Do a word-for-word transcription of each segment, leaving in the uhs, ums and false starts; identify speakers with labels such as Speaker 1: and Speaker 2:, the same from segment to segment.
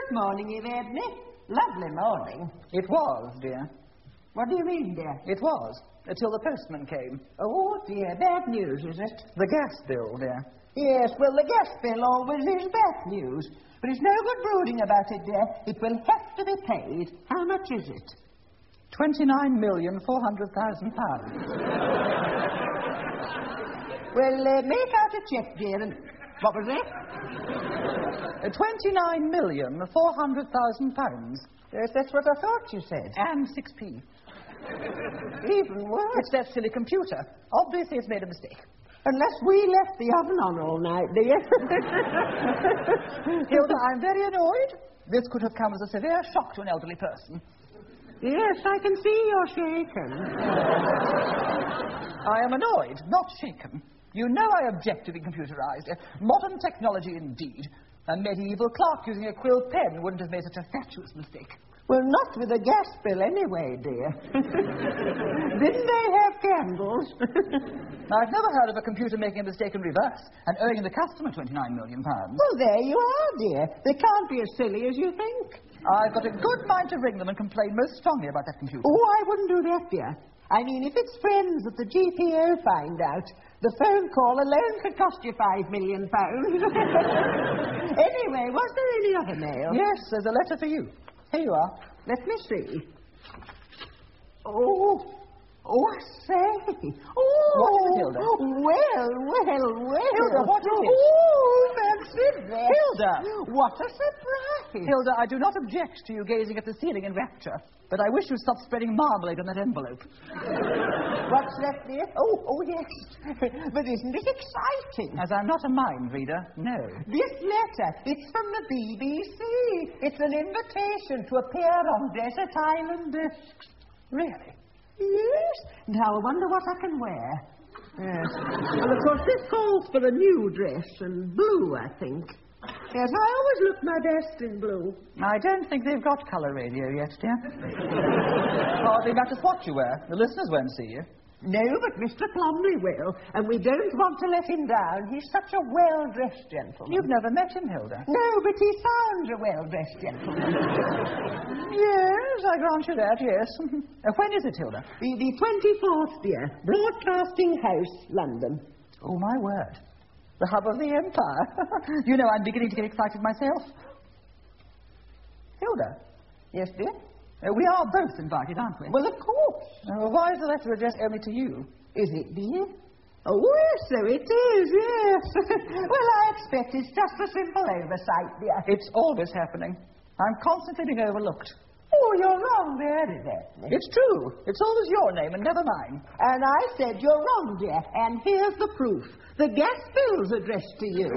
Speaker 1: Good morning, Evadne. Lovely morning.
Speaker 2: It was, dear.
Speaker 1: What do you mean, dear?
Speaker 2: It was, until the postman came.
Speaker 1: Oh, dear, bad news, is it?
Speaker 2: The gas bill, dear.
Speaker 1: Yes, well, the gas bill always is bad news. But it's no good brooding about it, dear. It will have to be paid. How much is it?
Speaker 2: Twenty-nine million, four hundred thousand pounds.
Speaker 1: Well, uh, make out a check, dear, and... What was it?
Speaker 2: Uh, Twenty-nine million, four hundred thousand pounds.
Speaker 1: Yes, that's what I thought you said.
Speaker 2: And six p.
Speaker 1: Even worse.
Speaker 2: It's that silly computer. Obviously it's made a mistake.
Speaker 1: Unless we left the oven on all night, dear.
Speaker 2: Hilda, I'm very annoyed. This could have come as a severe shock to an elderly person.
Speaker 1: Yes, I can see you're shaken.
Speaker 2: I am annoyed, not shaken. You know I object to being computerized. Modern technology, indeed. A medieval clerk using a quill pen wouldn't have made such a fatuous mistake.
Speaker 1: Well, not with a gas bill anyway, dear. Didn't they have candles?
Speaker 2: I've never heard of a computer making a mistake in reverse and owing the customer twenty-nine million pounds.
Speaker 1: Well, there you are, dear. They can't be as silly as you think.
Speaker 2: I've got a good mind to ring them and complain most strongly about that computer.
Speaker 1: Oh, I wouldn't do that, dear. I mean, if it's friends at the G P O find out, the phone call alone could cost you five million pounds. Anyway, was there any other mail?
Speaker 2: Yes, there's a letter for you. Here you are.
Speaker 1: Let me see. Oh, oh, I say. Oh,
Speaker 2: what is it, Hilda?
Speaker 1: Well, well, well.
Speaker 2: Hilda, what is it?
Speaker 1: Oh, that's it.
Speaker 2: Hilda!
Speaker 1: What a surprise.
Speaker 2: Hilda, I do not object to you gazing at the ceiling in rapture, but I wish you'd stop spreading marmalade on that envelope.
Speaker 1: What's that, dear? Oh, oh, yes. But isn't it exciting?
Speaker 2: As I'm not a mind reader, no.
Speaker 1: This letter, it's from the B B C. It's an invitation to appear on Desert Island Discs.
Speaker 2: Really?
Speaker 1: Yes. Now, I wonder what I can wear. Yes. And, of course, this calls for a new dress, and blue, I think. Yes, I always look my best in blue.
Speaker 2: I don't think they've got colour radio yet, dear. Hardly matters what you wear. The listeners won't see you.
Speaker 1: No, but Mister Plumley will, and we don't want to let him down. He's such a well-dressed gentleman.
Speaker 2: You've never met him, Hilda.
Speaker 1: No, but he sounds a well-dressed gentleman.
Speaker 2: Yes, I grant you that, yes. Uh, when is it, Hilda?
Speaker 1: The, the twenty-fourth, dear. Broadcasting House, London.
Speaker 2: Oh, my word. The hub of the empire. You know, I'm beginning to get excited myself. Hilda.
Speaker 1: Yes, dear?
Speaker 2: Uh, we are both invited, aren't we?
Speaker 1: Well, of course.
Speaker 2: Uh, why is the letter addressed only to you?
Speaker 1: Is it, dear? Oh, yes, so it is, yes. Well, I expect it's just a simple oversight, dear.
Speaker 2: It's always happening. I'm constantly being overlooked.
Speaker 1: Oh, you're wrong there, is it?
Speaker 2: It's true. It's always your name and never mine.
Speaker 1: And I said you're wrong, dear. And here's the proof. The gas bill's addressed to you.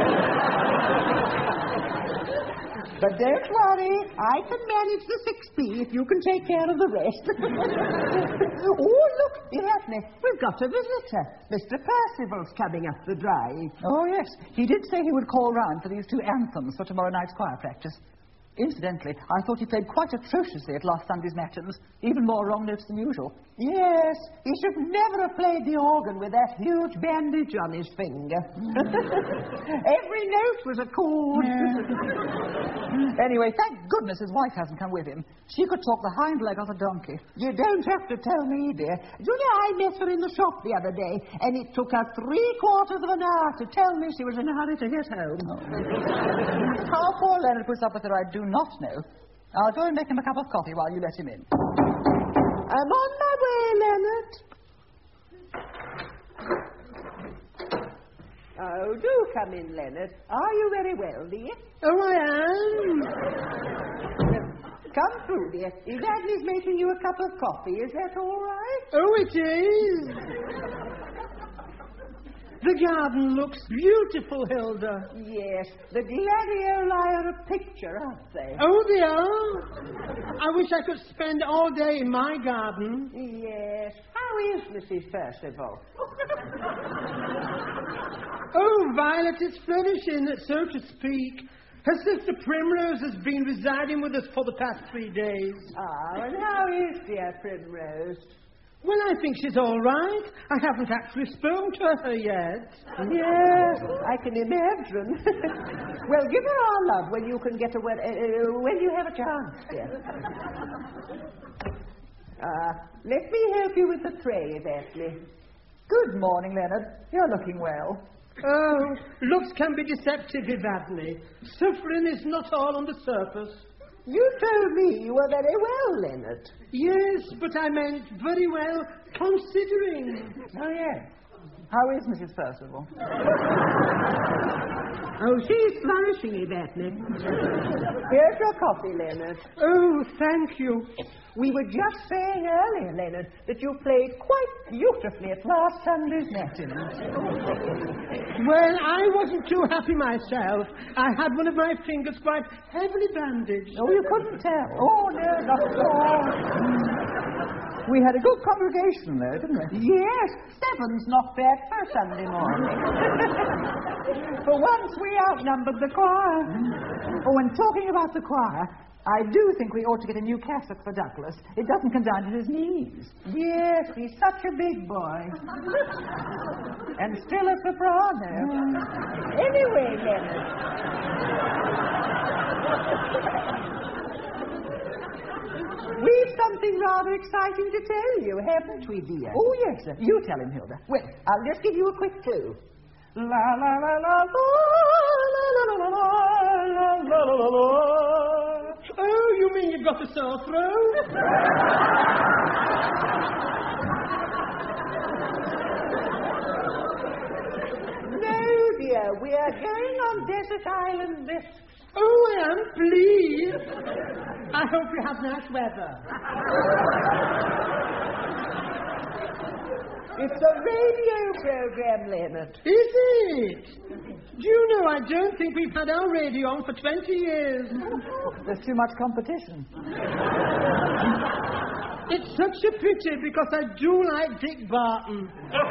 Speaker 1: But don't worry. I can manage the six p if you can take care of the rest. Oh, look, Evadne, we've got a visitor. Mister Percival's coming up the drive.
Speaker 2: Oh, yes. He did say he would call round for these two anthems for tomorrow night's choir practice. Incidentally, I thought he played quite atrociously at last Sunday's matins. Even more wrong notes than usual.
Speaker 1: Yes, he should never have played the organ with that huge bandage on his finger. Every note was a chord.
Speaker 2: Yeah. Anyway, thank goodness his wife hasn't come with him. She could talk the hind leg off a donkey.
Speaker 1: You don't have to tell me, dear. Do you know, I met her in the shop the other day, and it took her three quarters of an hour to tell me she was in a hurry to get home.
Speaker 2: Oh. How poor Leonard puts up with her, I do not know. I'll go and make him a cup of coffee while you let him in.
Speaker 1: I'm on my way, Leonard. Oh, do come in, Leonard. Are you very well, dear?
Speaker 3: Oh, I am.
Speaker 1: Come through, dear. Evadne's making you a cup of coffee. Is that all right?
Speaker 3: Oh, it is. The garden looks beautiful, Hilda.
Speaker 1: Yes, the gladioli are a picture, aren't they?
Speaker 3: Oh, they are. I wish I could spend all day in my garden.
Speaker 1: Yes. How is Missus Percival?
Speaker 3: Oh, Violet is flourishing, so to speak. Her sister Primrose has been residing with us for the past three days.
Speaker 1: Ah, and how is dear Primrose?
Speaker 3: Well, I think she's all right. I haven't actually spoken to her yet.
Speaker 1: Yes, I can imagine. Well, give her our love when you can get away, uh, when you have a chance, dear. Uh, let me help you with the tray, Ashley.
Speaker 2: Good morning, Leonard. You're looking well.
Speaker 3: Oh, looks can be deceptive, Evadne. Suffering is not all on the surface.
Speaker 1: You told me you were very well, Leonard.
Speaker 3: Yes, but I meant very well considering.
Speaker 2: Oh, yes. How is Missus Percival?
Speaker 1: Oh, she's flourishing, Evadne. Here's your coffee, Leonard.
Speaker 3: Oh, thank you.
Speaker 1: We were just saying earlier, Leonard, that you played quite beautifully at last Sunday's matins.
Speaker 3: Well, I wasn't too happy myself. I had one of my fingers quite heavily bandaged.
Speaker 2: Oh, you couldn't tell. Oh, no, not at all. We had a good congregation there, didn't we?
Speaker 1: Yes, seven's not bad for a Sunday morning. For once we outnumbered the choir.
Speaker 2: Oh, and talking about the choir, I do think we ought to get a new cassock for Douglas. It doesn't come down to his knees.
Speaker 1: Yes, he's such a big boy. And still a soprano. Anyway, Leonard. We've something rather exciting to tell you, haven't we, dear?
Speaker 2: Oh, yes, sir. You tell him, Hilda.
Speaker 1: Well, I'll just give you a quick clue. La la la la la la la la la la la la.
Speaker 3: Oh, you mean you've got a sore throat?
Speaker 1: No, dear, we are going on desert island this.
Speaker 3: Oh, I am pleased. I hope you have nice weather.
Speaker 1: It's a radio program, Leonard.
Speaker 3: Is it? Do you know, I don't think we've had our radio on for twenty years.
Speaker 2: There's too much competition.
Speaker 3: It's such a pity because I do like Dick Barton.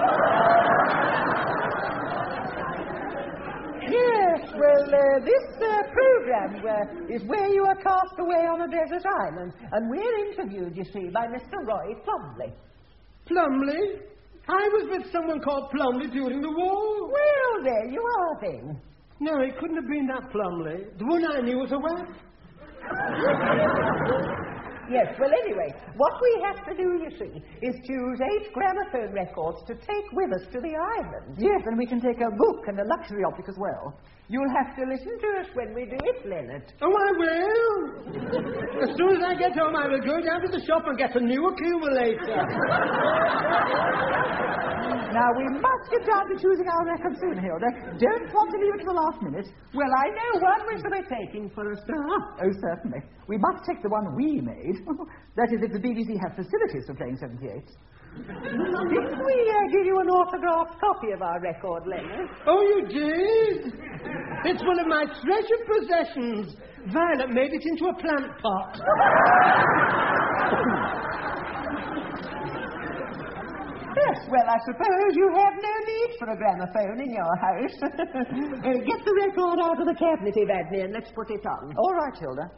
Speaker 1: Yes, well, uh, this uh, program uh, is where you are cast away on a desert island, and we're interviewed, you see, by Mister Roy Plumley.
Speaker 3: Plumley? I was with someone called Plumley during the war.
Speaker 1: Well, there you are, then.
Speaker 3: No, it couldn't have been that Plumley. The one I knew was a wife.
Speaker 1: Yes, well, anyway, what we have to do, you see, is choose eight gramophone records to take with us to the island.
Speaker 2: Yes, and we can take a book and a luxury object as well.
Speaker 1: You'll have to listen to us when we do it, Leonard.
Speaker 3: Oh, I will. As soon as I get home, I will go down to the shop and get a new accumulator.
Speaker 2: Now, we must get down to choosing our record soon, Hilda. Don't want to leave it to the last minute.
Speaker 1: Well, I know one we shall be taking for a start.
Speaker 2: Oh, certainly. We must take the one we made. That is, if the B B C have facilities for playing seventy-eights.
Speaker 1: Didn't we uh, give you an autographed copy of our record, Leonard?
Speaker 3: Oh, you did? It's one of my treasured possessions. Violet made it into a plant pot.
Speaker 1: Yes, well, I suppose you have no need for a gramophone in your house. uh, get the record out of the cabinet, Evadne, and let's put it on.
Speaker 2: All right, Hilda.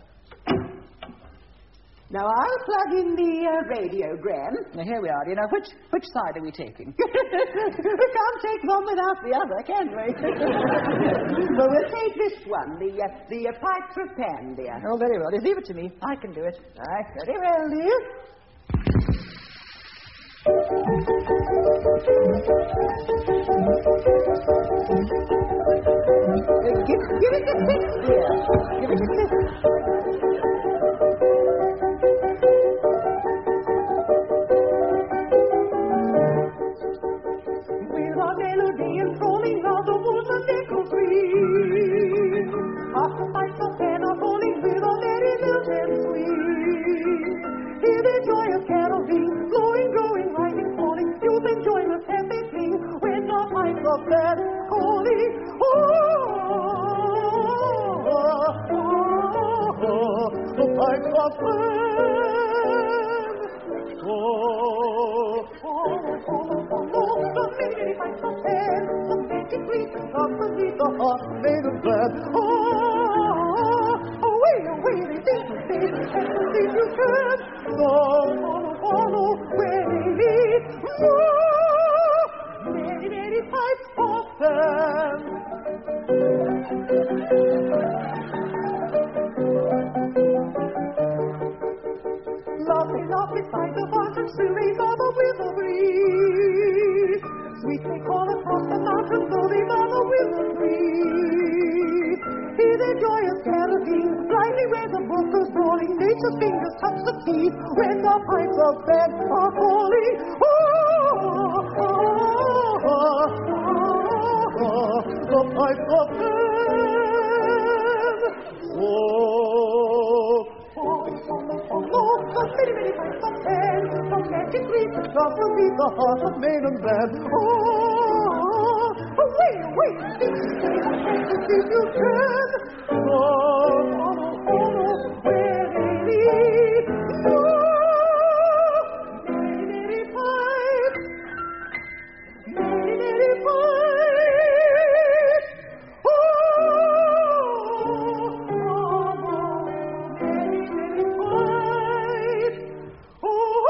Speaker 1: Now, I'll plug in the uh, radiogram.
Speaker 2: Now, here we are, dear. Now, which, which side are we taking?
Speaker 1: We can't take one without the other, can we? Well, we'll take this one, the, uh, the uh, pipes of Pan, dear.
Speaker 2: Oh, very well. Just leave it to me. I can do it.
Speaker 1: Right, very well, dear. Uh, give, give it a six, dear. Give it a six. With our melody and falling round the woods and echo green, after pipes of Pan are falling with our merry lilt and sweet. Hear the joyous caroling, flowing, growing, rising, falling, youth and joyless as they sing, when the pipes of Pan calling, oh, oh, oh, oh, the pipes of Pan, oh, oh, oh, oh, oh, the merry pipes of Pan, the magic reason of beneath the heart made of glad, oh, away, away, they sing, they sing, and they sing you can, follow, follow, follow, where they lead. silvery mother with a breeze. Sweetly call across the mountains, slowly mother with a breeze. Hear their joyous carolling, blindly where the brook goes brawling, nature's fingers touch the keys when the pipes of bed are calling. Oh, oh, oh, oh, oh, the pipes of bed. Oh, oh, oh, oh, the many, many pipes of bed, from magic reeds across will be the heart of maid and bed. Oh, oh, wait, wait, if you can. Oh, oh, oh, where they lead. Oh, many, many pipes, many, many pipes. Oh, oh, oh, many, many pipes. Oh,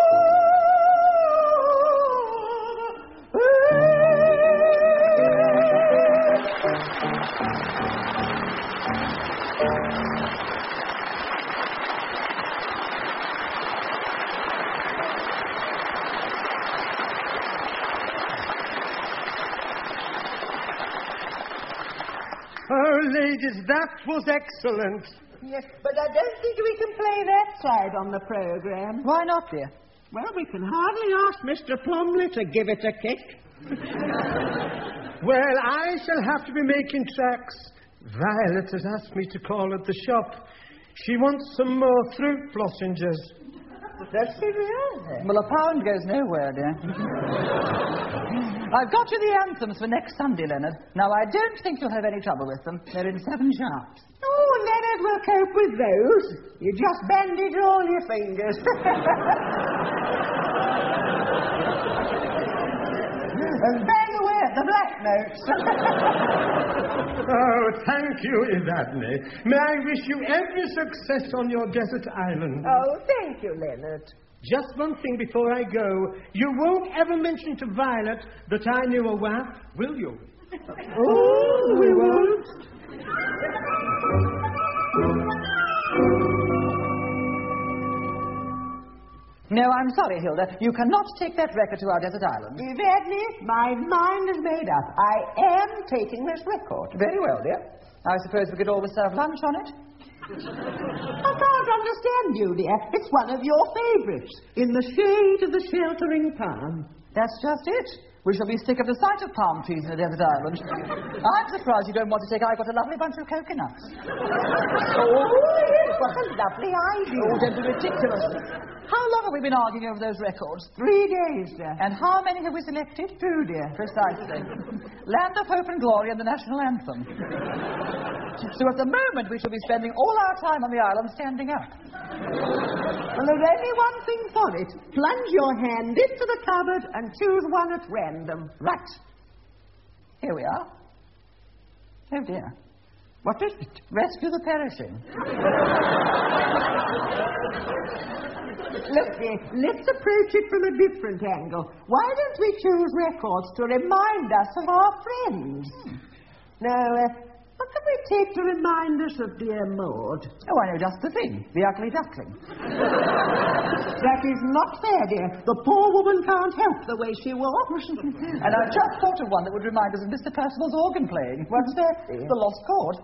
Speaker 3: Oh, ladies, that was excellent.
Speaker 1: yes, but I don't think we can play that side on the programme.
Speaker 2: Why not, dear?
Speaker 1: Well, we can hardly ask Mister Plumley to give it a kick.
Speaker 3: Well, I shall have to be making tracks. Violet has asked me to call at the shop. She wants some more fruit lozenges.
Speaker 1: Does she really?
Speaker 2: Well, a pound goes nowhere, dear. I've got you the anthems for next Sunday, Leonard. Now, I don't think you'll have any trouble with them. They're in seven sharps.
Speaker 1: Oh, Leonard will cope with those. You just bandage all your fingers. And bang away at the black notes.
Speaker 3: Oh, thank you, Evadne. May I wish you every success on your desert island.
Speaker 1: Oh, thank you, Leonard.
Speaker 3: Just one thing before I go. You won't ever mention to Violet that I knew a W A P, will you?
Speaker 1: Oh, we won't.
Speaker 2: No, I'm sorry, Hilda. You cannot take that record to our desert island.
Speaker 1: Evadne, my mind is made up. I am taking this record.
Speaker 2: Very well, dear. I suppose we could always serve lunch on it.
Speaker 1: I can't understand you, dear. It's one of your favourites. In the shade of the sheltering palm.
Speaker 2: That's just it. We shall be sick of the sight of palm trees in a desert island. I'm surprised you don't want to take... I've got a lovely bunch of coconuts.
Speaker 1: Oh, yes, what a lovely idea.
Speaker 2: Oh, don't be ridiculous. How long have we been arguing over those records?
Speaker 1: Three days, dear.
Speaker 2: And how many have we selected?
Speaker 1: Two, dear.
Speaker 2: Precisely. Land of Hope and Glory and the National Anthem. So at the moment we shall be spending all our time on the island standing up.
Speaker 1: Well, there's only one thing for it. Plunge your hand into the cupboard and choose one at random.
Speaker 2: Right. Here we are. Oh, dear.
Speaker 1: What is it?
Speaker 2: Rescue the Perishing.
Speaker 1: Look, dear, let's approach it from a different angle. Why don't we choose records to remind us of our friends? Hmm. Now, uh, what can we take to remind us of dear Maud?
Speaker 2: Oh, I know just the thing. The Ugly Duckling.
Speaker 1: That is not fair, dear. The poor woman can't help the way she walks.
Speaker 2: And I've just thought of one that would remind us of Mister Percival's organ playing.
Speaker 1: What's that, dear?
Speaker 2: The Lost Chord.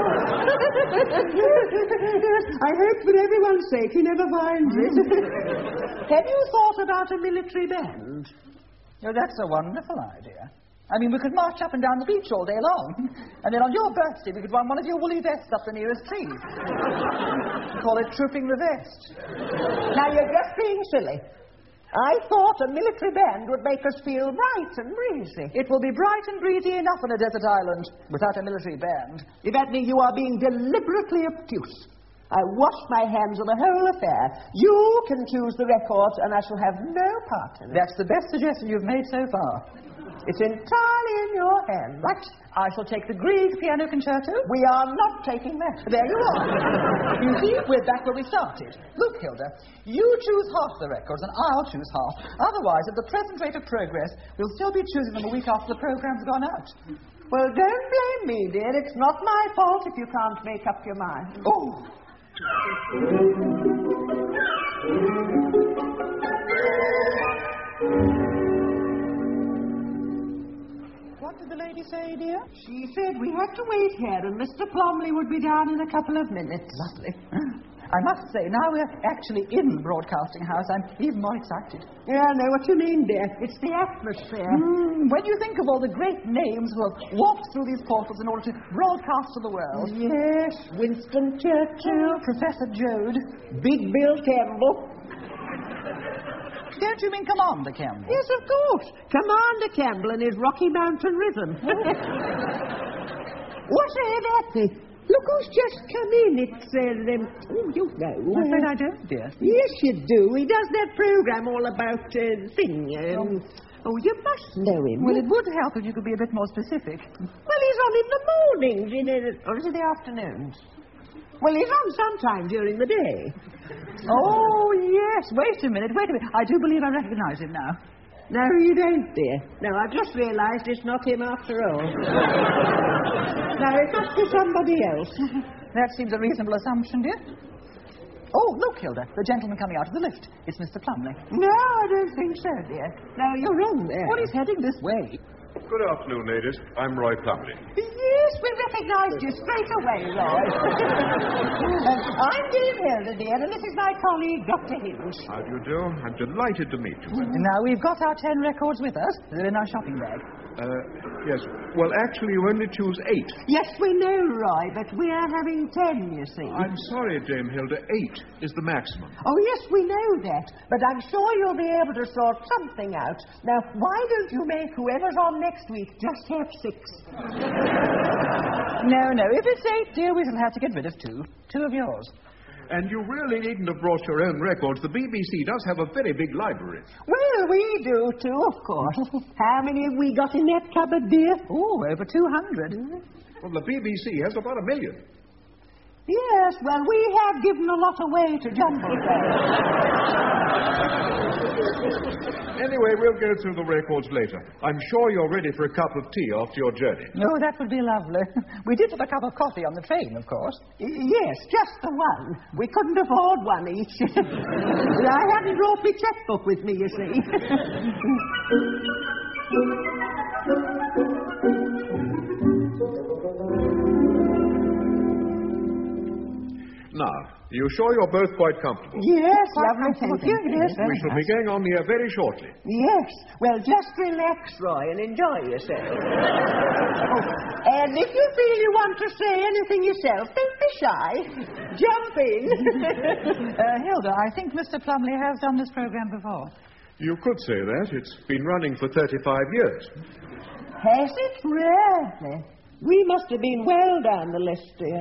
Speaker 1: I hope for everyone's sake he never finds it. Have you thought about a military band?
Speaker 2: Oh, that's a wonderful idea. I mean, we could march up and down the beach all day long. And then on your birthday, we could run one of your woolly vests up the nearest tree. Call it Trooping the Vest.
Speaker 1: Now, you're just being silly. I thought a military band would make us feel bright and breezy.
Speaker 2: It will be bright and breezy enough on a desert island without a military band.
Speaker 1: Evadne, you are being deliberately obtuse. I wash my hands of the whole affair. You can choose the records, and I shall have no part in it.
Speaker 2: That's the best suggestion you've made so far.
Speaker 1: It's entirely in your hands.
Speaker 2: Right. I shall take the Grieg Piano Concerto.
Speaker 1: We are not taking that.
Speaker 2: There you are. You see, we're back where we started. Look, Hilda, you choose half the records and I'll choose half. Otherwise, at the present rate of progress, we'll still be choosing them a week after the programme's gone out.
Speaker 1: Well, don't blame me, dear. It's not my fault if you can't make up your mind.
Speaker 2: Oh! What did the lady say, dear?
Speaker 1: She said we had to wait here and Mister Plumley would be down in a couple of minutes.
Speaker 2: Lovely. I must say, now we're actually in Broadcasting House, I'm even more excited.
Speaker 1: Yeah, I know what you mean, dear. It's the atmosphere.
Speaker 2: Mm, when you think of all the great names who have walked through these portals in order to broadcast to the world.
Speaker 1: Yes, Winston Churchill,
Speaker 2: Professor Joad.
Speaker 1: Big Bill Campbell.
Speaker 2: Don't you mean Commander Campbell?
Speaker 1: Yes, of course. Commander Campbell and his Rocky Mountain Rhythm. What's that? Look who's just come in. It's, uh, um, oh, you know.
Speaker 2: I'm afraid I don't, dear.
Speaker 1: Yes, you do. He does that program all about, uh, thing, um... Oh, you must know him.
Speaker 2: Well, it would help if you could be a bit more specific.
Speaker 1: Well, he's on in the mornings, in a, or is it the afternoons? Well, he's on sometime during the day.
Speaker 2: Oh, yes. Wait a minute, wait a minute. I do believe I recognize him now.
Speaker 1: No, you don't, dear. No, I've just realised it's not him after all. No, it must be somebody else.
Speaker 2: That seems a reasonable assumption, dear. Oh, look, Hilda, the gentleman coming out of the lift. It's Mister Plumley.
Speaker 1: No, I don't think so, dear. No, you're wrong there.
Speaker 2: Well, he's heading this way.
Speaker 4: Good afternoon, ladies. I'm Roy Plumley.
Speaker 1: Yes, we recognised you straight away, Roy. um, I'm Dame Hilda, dear, and this is my colleague, Doctor Hinch.
Speaker 4: How do you do? I'm delighted to meet you.
Speaker 2: Now, we've got our ten records with us. They're in our shopping bag.
Speaker 4: Uh, yes. Well, actually, you only choose eight.
Speaker 1: Yes, we know, Roy, but we are having ten, you see.
Speaker 4: I'm sorry, Dame Hilda. Eight is the maximum.
Speaker 1: Oh, yes, we know that. But I'm sure you'll be able to sort something out. Now, why don't you make whoever's on next week just have six?
Speaker 2: No, no. If it's eight, dear, we shall have to get rid of two. Two of yours.
Speaker 4: And you really needn't have brought your own records. The B B C does have a very big library.
Speaker 1: Well, we do too, of course. How many have we got in that cupboard, dear?
Speaker 2: Oh, over two hundred.
Speaker 4: Well, the B B C has about a million.
Speaker 1: Yes, well, we have given a lot away to Jumble
Speaker 4: Anyway, we'll go through the records later. I'm sure you're ready for a cup of tea after your journey.
Speaker 2: Oh, that would be lovely. We did have a cup of coffee on the train, of course.
Speaker 1: Yes, just the one. We couldn't afford one each. I hadn't brought my checkbook with me, you see.
Speaker 4: Now, you're sure you're both quite comfortable?
Speaker 1: Yes, lovely.
Speaker 2: Thank you. Yes,
Speaker 4: We shall be going on the air very shortly.
Speaker 1: Yes. Well, just relax, Roy, and enjoy yourself. Oh, and if you feel you want to say anything yourself, don't be shy. Jump in.
Speaker 2: uh, Hilda, I think Mister Plumley has done this program before.
Speaker 4: You could say that. It's been running for thirty-five years.
Speaker 1: Has it really? We must have been well down the list, dear.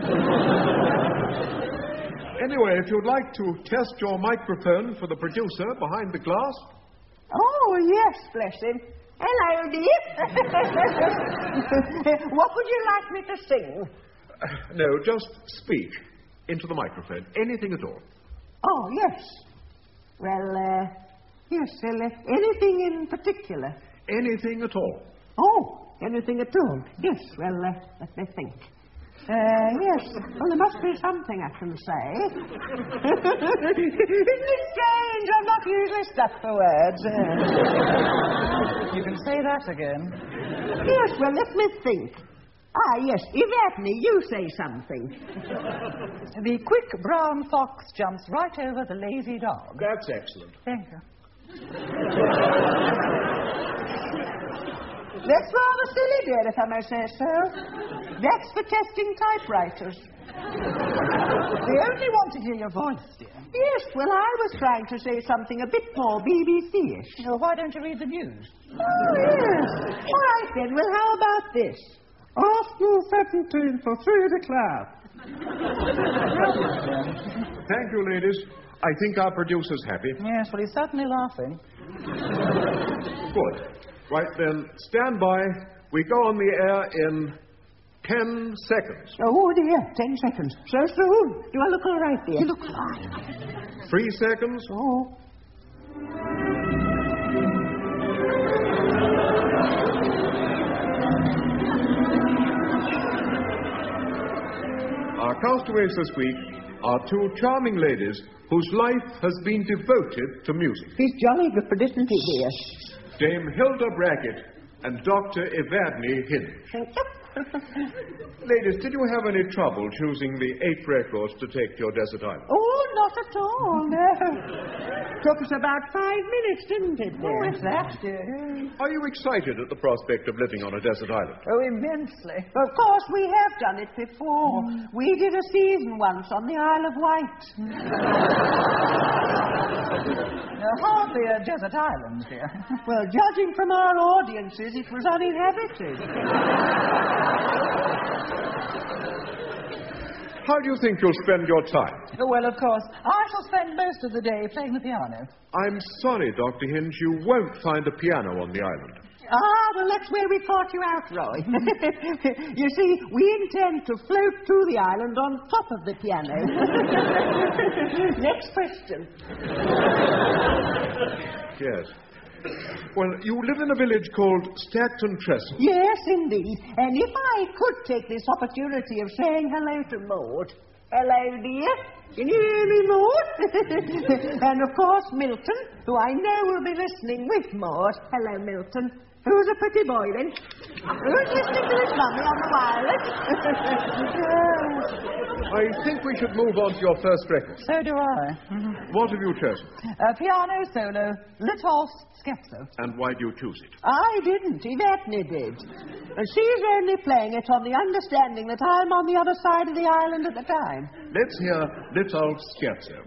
Speaker 4: Anyway, if you'd like to test your microphone for the producer behind the glass.
Speaker 1: Oh, yes, bless him. Hello, dear. What would you like me to sing?
Speaker 4: Uh, no, just speak into the microphone. Anything at all.
Speaker 1: Oh, yes. Well, uh, yes, well, uh, anything in particular?
Speaker 4: Anything at all.
Speaker 1: Oh, anything at all? Yes, well, uh, let me think. Uh, yes. Well, there must be something I can say. Isn't it strange? I'm not usually stuck for words. Uh.
Speaker 2: You can say that again.
Speaker 1: Yes, well, let me think. Ah, yes. Evadne, you say something.
Speaker 2: The quick brown fox jumps right over the lazy dog.
Speaker 4: That's excellent.
Speaker 2: Thank you.
Speaker 1: That's rather silly, dear, if I may say so. That's for testing typewriters.
Speaker 2: We only want to hear your voice, dear.
Speaker 1: Yes, well, I was trying to say something a bit more B B C-ish.
Speaker 2: Well, why don't you read the news?
Speaker 1: Oh, yes. All right, then. Well, how about this? Arsenal seventeen for three o'clock.
Speaker 4: Thank you, ladies. I think our producer's happy.
Speaker 2: Yes, well, he's certainly laughing.
Speaker 4: Good. Right, then, stand by. We go on the air in ten seconds.
Speaker 1: Oh, dear. Ten seconds. So soon. Do I look all right, dear?
Speaker 2: You look fine.
Speaker 4: Three seconds.
Speaker 1: Oh.
Speaker 4: Our castaways this week are two charming ladies whose life has been devoted to music.
Speaker 1: He's jolly good, isn't he, dear?
Speaker 4: Dame Hilda Brackett and Doctor Evadne Hinge. Ladies, did you have any trouble choosing the eight records to take to your desert island?
Speaker 1: Oh, not at all, no. Took us about five minutes, didn't it, dear?
Speaker 2: Oh, it's that, dear.
Speaker 4: Are you excited at the prospect of living on a desert island?
Speaker 2: Oh, immensely.
Speaker 1: Of course, we have done it before. Mm. We did a season once on the Isle of Wight.
Speaker 2: No, hardly a desert island, dear.
Speaker 1: Well, judging from our audiences, it was uninhabited.
Speaker 4: How do you think you'll spend your time?
Speaker 2: Oh, well, of course, I shall spend most of the day playing the piano.
Speaker 4: I'm sorry, Doctor Hinge, you won't find a piano on the island.
Speaker 1: Ah, well, that's where we caught you out, Roy. You see, we intend to float to the island on top of the piano. Next question.
Speaker 4: Yes. Well, you live in a village called Stacton Trestle.
Speaker 1: Yes, indeed. And if I could take this opportunity of saying hello to Maud. Hello, dear. Can you hear me, Maud? And, of course, Milton, who I know will be listening with Maud. Hello, Milton. Who's a pretty boy, then? Who's listening to his mummy on the wireless?
Speaker 4: I think we should move on to your first record.
Speaker 2: So do I.
Speaker 4: Mm-hmm. What have you chosen?
Speaker 2: A piano solo, Litolf's Scherzo.
Speaker 4: And why do you choose it?
Speaker 1: I didn't. Evadne did. And she's only playing it on the understanding that I'm on the other side of the island at the time.
Speaker 4: Let's hear Litolf's Scherzo.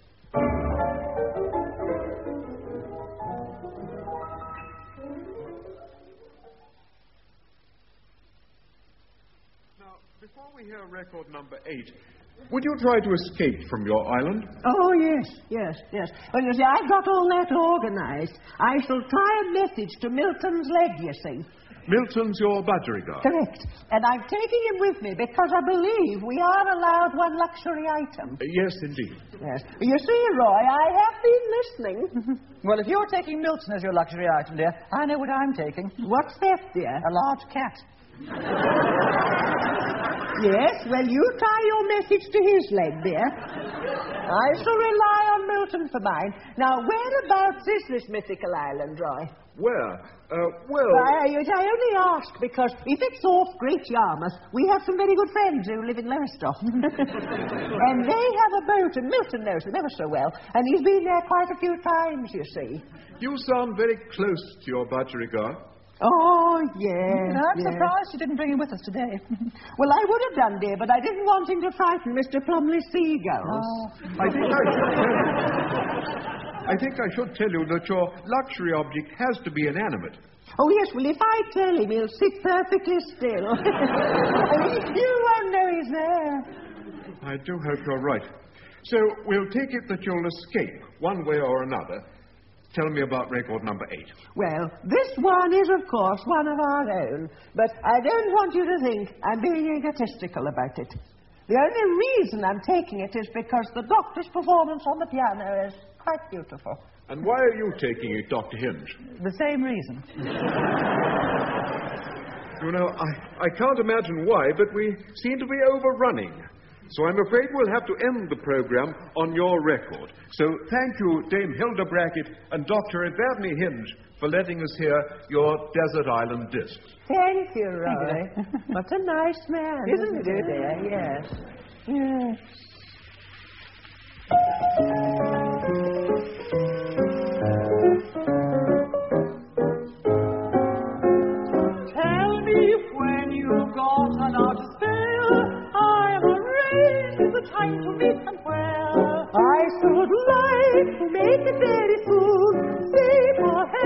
Speaker 4: Before we hear record number eight, would you try to escape from your island?
Speaker 1: Oh, yes, yes, yes. Well, you see, I've got all that organised. I shall try a message to Milton's leg, you see.
Speaker 4: Milton's your budgerigar?
Speaker 1: Correct. And I'm taking him with me because I believe we are allowed one luxury item.
Speaker 4: Uh, yes, indeed.
Speaker 1: Yes. You see, Roy, I have been listening.
Speaker 2: Well, if you're taking Milton as your luxury item, dear, I know what I'm taking.
Speaker 1: What's that, dear?
Speaker 2: A large cat.
Speaker 1: Yes, well, you tie your message to his leg, dear. I shall rely on Milton for mine. Now, whereabouts is this mythical island, Roy?
Speaker 4: Where? Uh, well...
Speaker 1: I, I only ask because if it's off Great Yarmouth, we have some very good friends who live in Lowestoft. And they have a boat, and Milton knows them ever so well, and he's been there quite a few times, you see.
Speaker 4: You sound very close to your budgerigar.
Speaker 1: Oh, yes,
Speaker 2: I'm
Speaker 1: yes.
Speaker 2: surprised you didn't bring him with us today.
Speaker 1: Well, I would have done, dear, but I didn't want him to frighten Mister Plumley's seagulls.
Speaker 2: Oh.
Speaker 4: I think I should tell you... I think I should tell you that your luxury object has to be inanimate.
Speaker 1: Oh, yes, well, if I tell him, he'll sit perfectly still. You won't know he's there.
Speaker 4: I do hope you're right. So, we'll take it that you'll escape, one way or another. Tell me about record number eight.
Speaker 1: Well, this one is, of course, one of our own. But I don't want you to think I'm being egotistical about it. The only reason I'm taking it is because the doctor's performance on the piano is quite beautiful.
Speaker 4: And why are you taking it, Doctor Hinge?
Speaker 2: The same reason.
Speaker 4: You know, I, I can't imagine why, but we seem to be overrunning. So I'm afraid we'll have to end the program on your record. So thank you, Dame Hilda Brackett and Doctor Evadne Hinge, for letting us hear your Desert Island disc.
Speaker 1: Thank you, Roy. What a nice man, isn't he, dear? Yes. Yes.
Speaker 2: Tell me when you've got an hour to spare. I'm arranged the time to meet and where.
Speaker 1: I should like to make it very soon. Say for